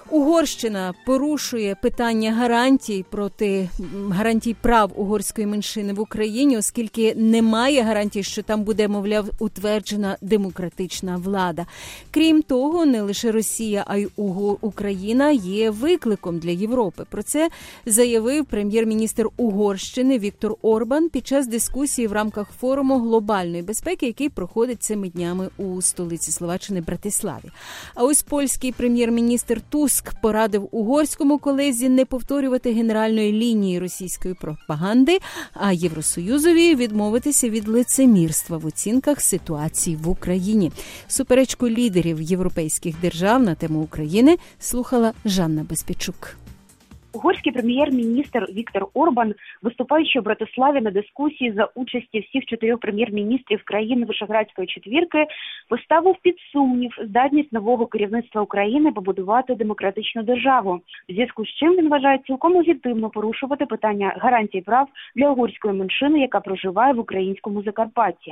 Угорщина порушує питання гарантій прав угорської меншини в Україні, оскільки немає гарантій, що там буде, мовляв, утверджена демократична влада. Крім того, не лише Росія, а й Україна є викликом для Європи. Про це заявив прем'єр-міністр Угорщини Віктор Орбан під час дискусії в рамках форуму глобальної безпеки, який проходить цими днями у столиці Словаччини Братиславі. А ось польський прем'єр-міністр Туск порадив угорському колезі не повторювати генеральної лінії російської пропаганди, а Євросоюзові відмовитися від лицемірства в оцінках ситуації в Україні. Суперечку лідерів європейських держав на тему України слухала Жанна Безпічук. Угорський прем'єр-міністр Віктор Орбан, виступаючи в Братиславі на дискусії за участі всіх 4 прем'єр-міністрів країн Вишеградської четвірки, поставив під сумнів здатність нового керівництва України побудувати демократичну державу, в зв'язку з чим він вважає цілком легітимно порушувати питання гарантій прав для угорської меншини, яка проживає в українському Закарпатті.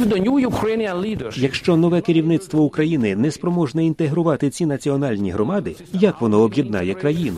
Якщо нове керівництво України не спроможне інтегрувати ці національні громади, як воно об'єднає країну?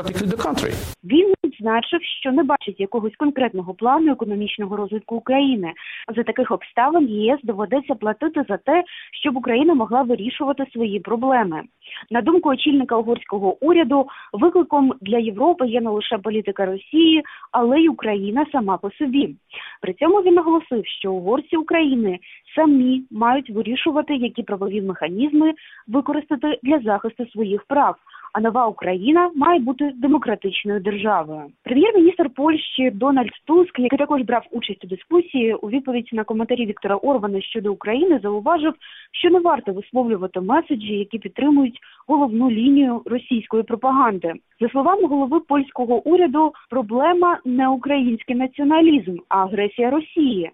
Він відзначив, що не бачить якогось конкретного плану економічного розвитку України. За таких обставин ЄС доведеться платити за те, щоб Україна могла вирішувати свої проблеми. На думку очільника угорського уряду, викликом для Європи є не лише політика Росії, але й Україна сама по собі. При цьому він наголосив, що угорці України самі мають вирішувати, які правові механізми використати для захисту своїх прав. А нова Україна має бути демократичною державою. Прем'єр-міністр Польщі Дональд Туск, який також брав участь у дискусії, у відповідь на коментарі Віктора Орбана щодо України зауважив, що не варто висловлювати меседжі, які підтримують головну лінію російської пропаганди. За словами голови польського уряду, проблема не український націоналізм, а агресія Росії.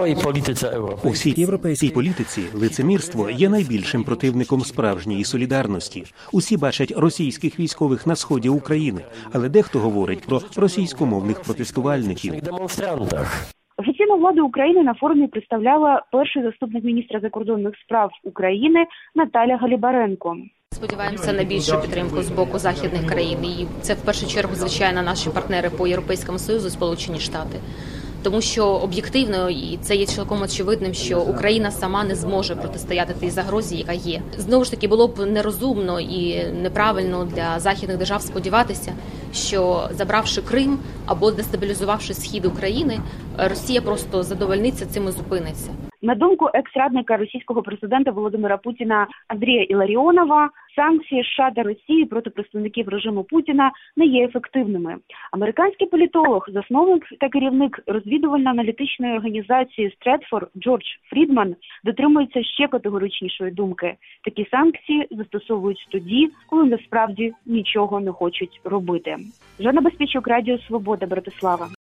У всій європейській політиці лицемірство є найбільшим противником справжньої солідарності. Усі бачать російських військових на сході України, але дехто говорить про російськомовних протестувальників. Офіційну владу України на форумі представляла перший заступник міністра закордонних справ України Наталя Галібаренко. Сподіваємося на більшу підтримку з боку західних країн. І це в першу чергу, звичайно, наші партнери по Європейському Союзу, Сполучені Штати. Тому що об'єктивно, і це є цілком очевидним, що Україна сама не зможе протистояти тій загрозі, яка є. Знову ж таки, було б нерозумно і неправильно для західних держав сподіватися, що забравши Крим або дестабілізувавши схід України, Росія просто задовольниться цим і зупиниться. На думку екс-радника російського президента Володимира Путіна Андрія Іларіонова, санкції США та Росії проти представників режиму Путіна не є ефективними. Американський політолог, засновник та керівник розвідувально-аналітичної організації Стретфорд Джордж Фрідман дотримується ще категоричнішої думки. Такі санкції застосовують тоді, коли насправді нічого не хочуть робити. Жанна Безпічук, Радіо Свобода, Братислава.